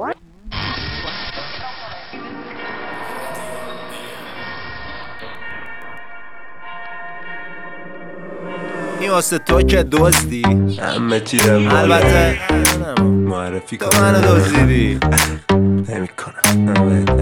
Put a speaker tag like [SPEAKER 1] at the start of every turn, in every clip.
[SPEAKER 1] این واسه تو که دزدی
[SPEAKER 2] همه چیرم
[SPEAKER 1] البته
[SPEAKER 2] معرفی
[SPEAKER 1] تو منو دزدیدی
[SPEAKER 2] نمیکنم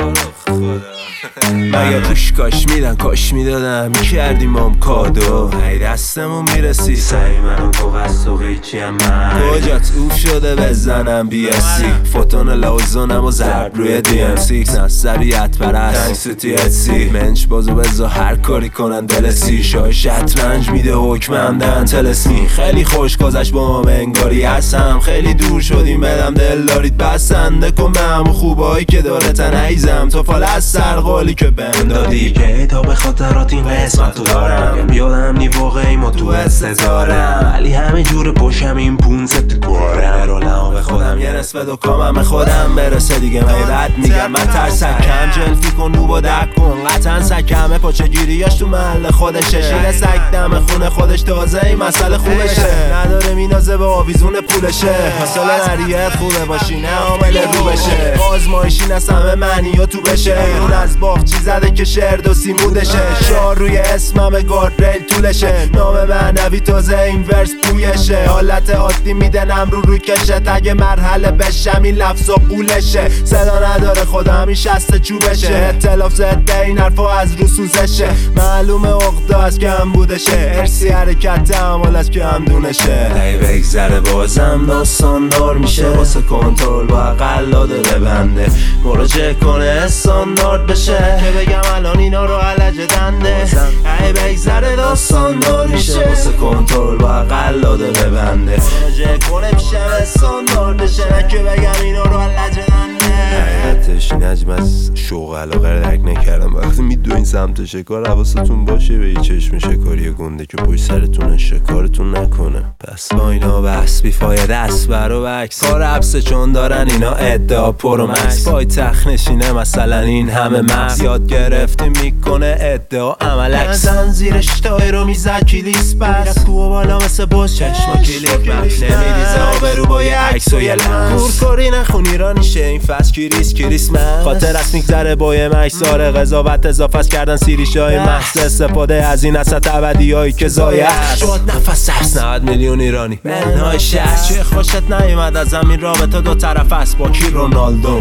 [SPEAKER 1] مگه توش کاش میدن کاش میدادم میکردیم مام کادو ای دستمون میرسی
[SPEAKER 2] سعی منو تو قصد و قیچی هم من
[SPEAKER 1] کجات اوف شده بزنم بیاسی فوتون لازونم و ضرب روی DMC نصبیت پرست تنگسیتی اتسی منش بازو بزا هر کاری کنن دلسی شای شطرنج میده حکمم دن تلسمی خیلی خوش گذشت با هم انگاری هستم خیلی دور شدیم بدم دل دارید بسنده کن به همون خوبایی که داره تنیزم تو فال از سرقالی که بهم دادی
[SPEAKER 2] که تا به خاطرات این قسمت تو دارم یادم نی واقعی ما تو استدارم ولی همه جور پشم این 500 کارم رولم به خودم
[SPEAKER 1] یه نصف دو کامم خودم برسه دیگه من رد میگم من ترسکم جلفی کن نوب و دک کن قطعا سکمه پاچه گیریاش تو محل خودشه شیر سک دم خونه خودش تازه این مسئله خوبشه نداره مینازه به آویزون پولشه حاصل نریت خوبه باشی نه عامل رو بشه آزمایشی نسمه معنی و تو بشه اون از باغچی زده که شعر دو سیمودشه شعار روی اسمم گاردریل طولشه نام معنوی تازه این ورس بویشه حالت عادی میدنم روی کشه تگ مرحله بشم این لفظ و قولشه صدا نداره خدا همین شست چوبشه اطلاف زده این حرفا از رو سوزشه معلومه عقده از که هم بودشه ارسی حرکت تعامل از که هم دونشه
[SPEAKER 2] ای بگذره بازم داستان دار میشه واسه کنترل با قلاده ببنده مراجعه کنه استاندارد بشه
[SPEAKER 1] که بگم الان اینا رو علجه دنده ای بگذره داستان دار میشه
[SPEAKER 2] واسه کنترل با قلاده ببنده
[SPEAKER 1] مراجعه کنه میشه استاندارد بشه که بگم اینا رو علجه دنده
[SPEAKER 2] حقیقتش نجم از شوق علاقه رک نکردم وقتی میدوین سمت شکار حواستون باشه به یه چشم شکاری گنده که پشت سرتون شکارتون نکنه پس
[SPEAKER 1] با اینا بحث بیفاید است برو بکس کار عبسه چون دارن اینا ادعا پرو مکس پای تخت نشینه مثلا این همه مغز یاد گرفتی میکنه ادعا عمل عکس زنزیرش تایی رو میزد کلیس بس کوه بالا مثل باز چشما کلیک مکس نمیریزه آبرو با یه عکس و یه لنس کورکوری نخون ایرانیشه این فصل کریسمس خاطر است میگذره با یه مکسار قضاوت اضافه کردن سیریشای محض استفاده از این اسط ابدی هایی که ضایع شد نفس هست 90 میلیون ایرانی منهای شست چه خوشت نیومد از همین رابطه دو طرف است با کی رونالدو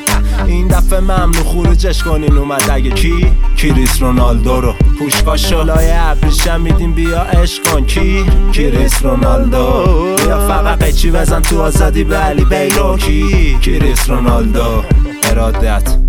[SPEAKER 1] این دفعه ممنوع خروجش کنین اومد اگه کی کریس رونالدو رو پوشکاشو لای ابریشم میدیم بیا عشق کن کی کریس رونالدو بیا فقط قیچی بزن تو آزادی به علی بیرو کی کریس رونالدو ارادت